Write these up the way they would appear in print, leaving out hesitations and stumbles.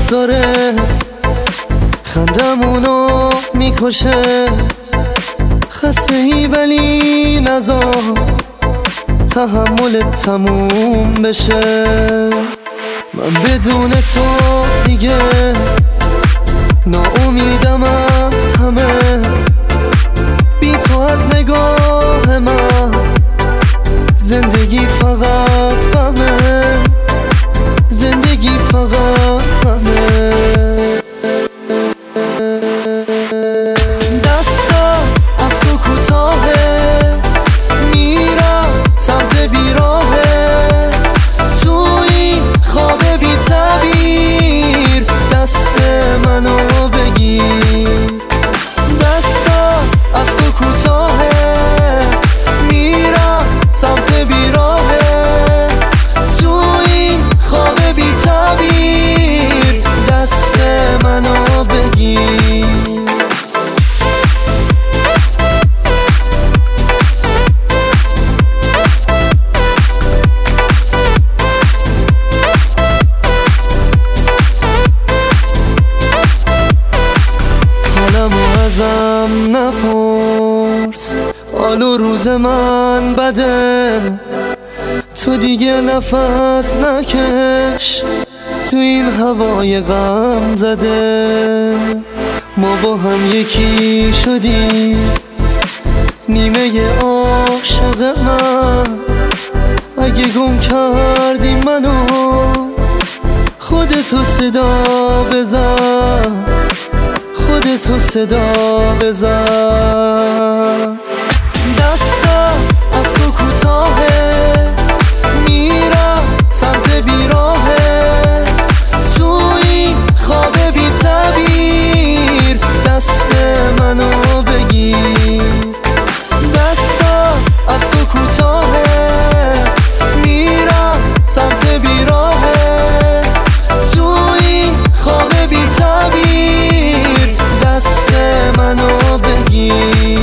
داره، خندمونو میکشه. خسته ای ولی نذار تحملت تموم بشه. من بدون تو دیگه ناامیدم از همه. بی تو از نگاه من زندگی فقط غمه، زندگی فقط غمه. دستم از تو کوتاهه، میرم سمت بیراهه. تو این خواب بی تعبیر دست منو بگیر. دستم از تو کوتاهه، میرم سمت بیراهه. تو این خواب بی تعبیر دست منو بگیر. حالمو ازم نپرس، حال و روز من بده. تو دیگه نفس نکش تو این هوای غم زده. ما با هم یکی شدیم، نیمه عاشق من. اگه گم کردی منو خودتو صدا بزن، خودتو صدا بزن. دستم از تو کوتاهه، میرم سمت بیراهه. تو این خواب بی تعبیر دست منو بگیر. دستم از تو کوتاهه، میرم سمت بیراهه. تو این خواب بی تعبیر دست منو بگیر.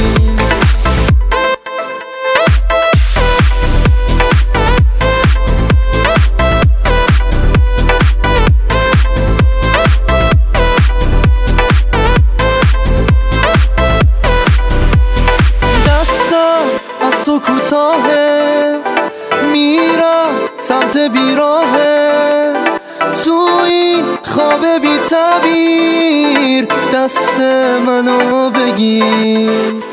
تو کوتاهه، میرم سمت بیراهه. تو این خواب بی تعبیر دست منو بگیر.